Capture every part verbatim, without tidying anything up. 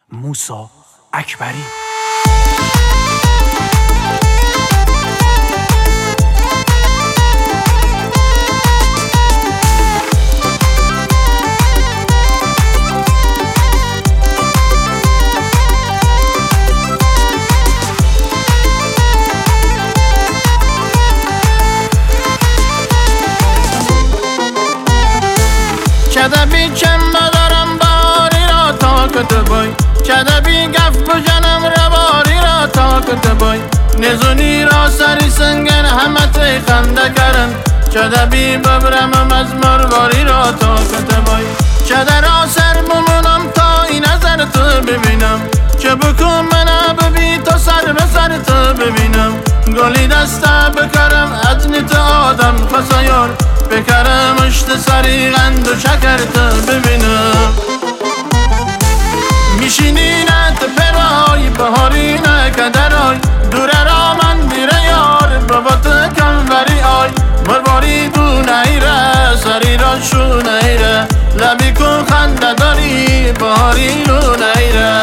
موسی اکبری. چدبی چم بدارم باری را تا کتبای، چدبی گف بجنم رواری را تا کتبای، نزونی را سری سنگن همه تی خنده کرن، چدبی ببرم از مرواری را تا کتبای، چده را سر بمونم تا این نظر تو ببینم، چه بکن منه ببی تا سر به سر تو ببینم، گلی دسته بکرم ادنی تو آدم خسایار، بکرم اشت سری غند و شکر تو ببینم، میشینی نه تو پرای بهاری نه کدرای، دوره را من دیره یار بابا تو کنوری آی، مرواری دو نیره سری را شو نیره، لبی کن خنده داری بهاری رو نیره.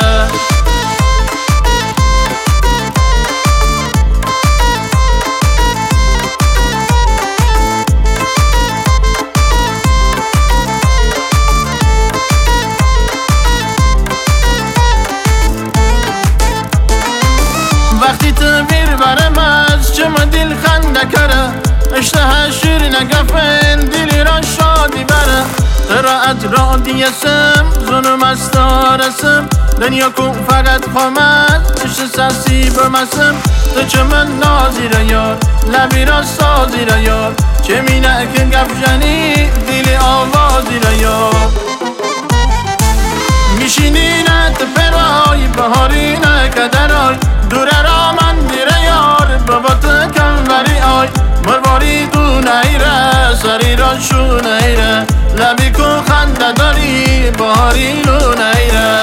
وقتی تو بیر برم از چم دل خنده کره، اشتها شیر نگفن دلی را شادی بره، تراعت را دیسم زنم استارسم، دنیا کن فقط خامد اشت سسی بمسم، تو چه من نازی را یار لبی را سازی را یار، چه مینه که گفشنی دلی آوازی را یار، میشینی نه تو پرای بهاری نه کدرای، دوره را من دیره یار بابا تو کنوری آی، مرواری دو نیره سری را شو نیره، لبی کن خنده داری بهاری رو نیره.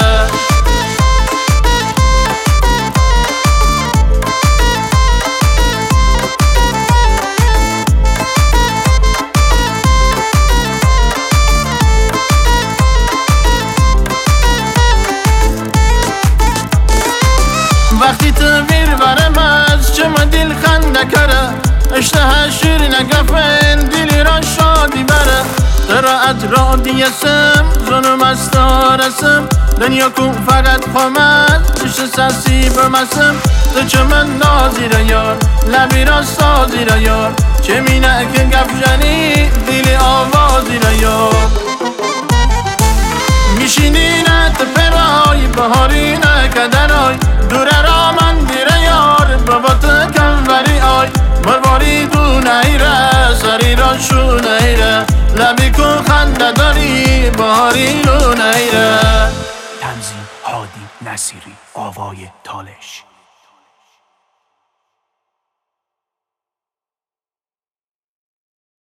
وقتی تو بیر برم از چم دل خنده کره، اشتها شیر نگفن دلی را شادی بره، تراعت را دیسم زنم استارسم، دنیا کن فقط خامد اشت سسی بمسم، تو چه من نازی را یار لبی را سازی را یار، چه مینه که گفشنی دلی آوازی را یار، میشینی نه تو پرای بهاری نه کدرای، دوره را من دیره یار بابا تو کنوری آی، مرواری دو نیره سری را شو نیره، لبی کن خنده داری بهاری رو نیره. تنظیم هادی نصیری، آوای تالش.